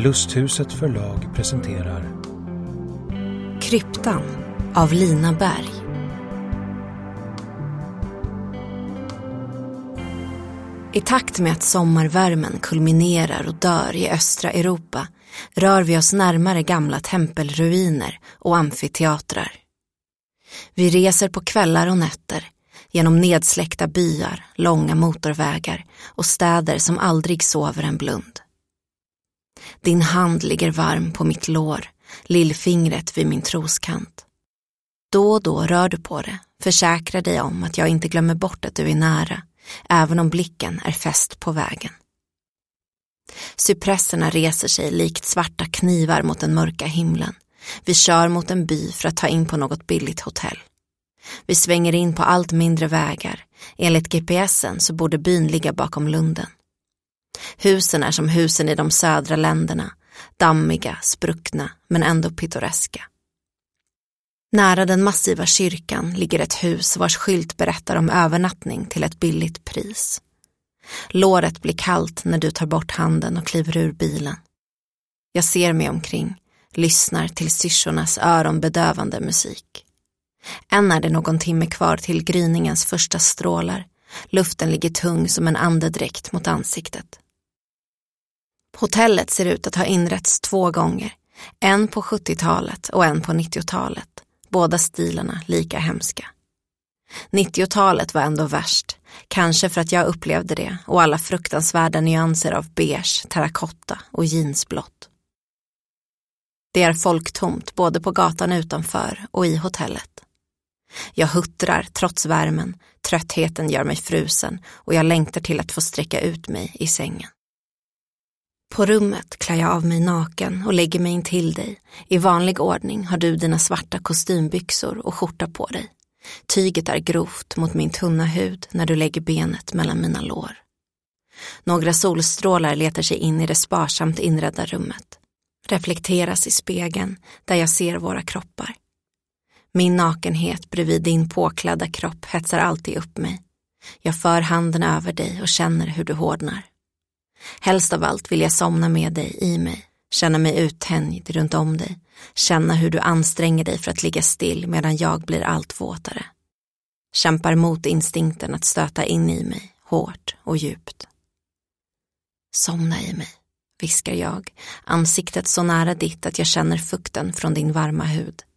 Lusthuset förlag presenterar Kryptan av Lina Berg. I takt med att sommarvärmen kulminerar och dör i östra Europa rör vi oss närmare gamla tempelruiner och amfiteatrar. Vi reser på kvällar och nätter genom nedsläckta byar, långa motorvägar och städer som aldrig sover en blund. Din hand ligger varm på mitt lår, lillfingret vid min troskant. Då och då rör du på det, försäkra dig om att jag inte glömmer bort att du är nära, även om blicken är fäst på vägen. Cypresserna reser sig likt svarta knivar mot den mörka himlen. Vi kör mot en by för att ta in på något billigt hotell. Vi svänger in på allt mindre vägar. Enligt GPSen så borde byn ligga bakom lunden. Husen är som husen i de södra länderna, dammiga, spruckna men ändå pittoreska. Nära den massiva kyrkan ligger ett hus vars skylt berättar om övernattning till ett billigt pris. Låret blir kallt när du tar bort handen och kliver ur bilen. Jag ser mig omkring, lyssnar till syrsornas öronbedövande musik. Än är det någon timme kvar till gryningens första strålar. Luften ligger tung som en andedräkt mot ansiktet. Hotellet ser ut att ha inrätts 2 gånger. En på 70-talet och en på 90-talet. Båda stilarna lika hemska. 90-talet var ändå värst. Kanske för att jag upplevde det och alla fruktansvärda nyanser av beige, terrakotta och jeansblått. Det är folktomt både på gatan utanför och i hotellet. Jag huttrar trots värmen, tröttheten gör mig frusen och jag längtar till att få sträcka ut mig i sängen. På rummet klär jag av mig naken och lägger mig in till dig. I vanlig ordning har du dina svarta kostymbyxor och skjorta på dig. Tyget är grovt mot min tunna hud när du lägger benet mellan mina lår. Några solstrålar letar sig in i det sparsamt inredda rummet. Reflekteras i spegeln där jag ser våra kroppar. Min nakenhet bredvid din påklädda kropp hetsar alltid upp mig. Jag för handen över dig och känner hur du hårdnar. Helst av allt vill jag somna med dig i mig, känna mig uttänjd runt om dig, känna hur du anstränger dig för att ligga still medan jag blir allt våtare. Kämpar mot instinkten att stöta in i mig, hårt och djupt. Somna i mig, viskar jag, ansiktet så nära ditt att jag känner fukten från din varma hud.